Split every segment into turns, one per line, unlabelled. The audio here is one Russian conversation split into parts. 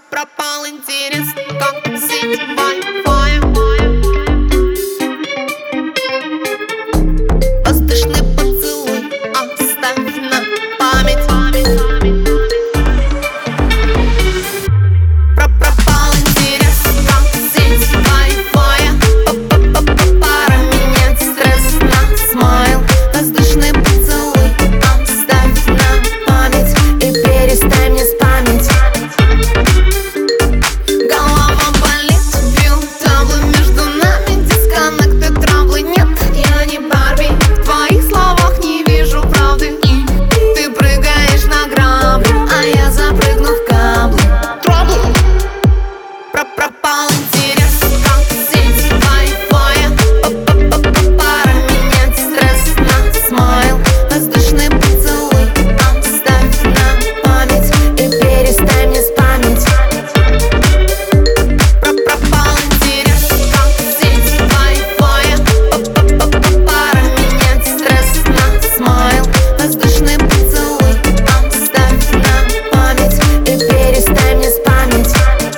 Пропал интерес, как сеть Wi-Fi. Воздушный поцелуй оставь на память. Пропал интерес, как сеть Wi-Fi. Пара менять стресс на смайл. Воздушный поцелуй оставь на память и перестань мне спамить. Пропал интерес, как сеть Wi-Fi. Пора менять стресс на смайл. Воздушный поцелуй оставь на память и перестань мне спамить. Пропал интерес, как сеть Wi-Fi. Пора менять стресс на смайл. Воздушный поцелуй оставь на память и перестань мне спамить.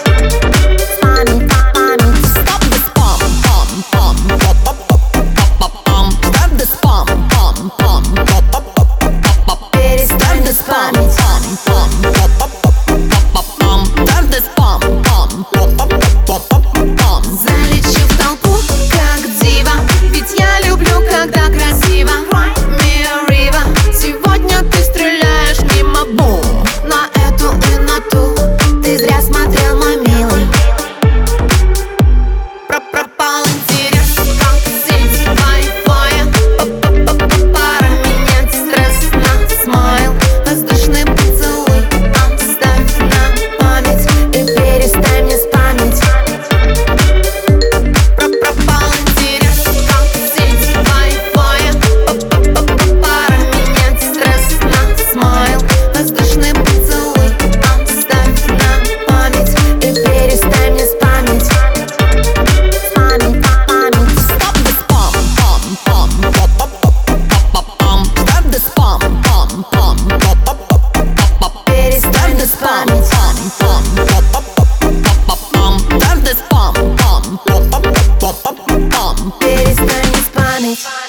Залечу в толпу, как дива, ведь я люблю, когда красиво. Мирива, сегодня ты стреляешь мимо, бум. На эту и на ту ты зря смотрел, мой милый. Пропал интерес, как сеть Wi-Fi. Пора менять стресс на смайл. Воздушный поцелуй оставь на память и перестань мне спамить. Пропал интерес, как сеть Wi-Fi. Пора менять стресс на смайл. Воздушный поцелуй оставь на память и перестань мне спамить. Перестань спамить.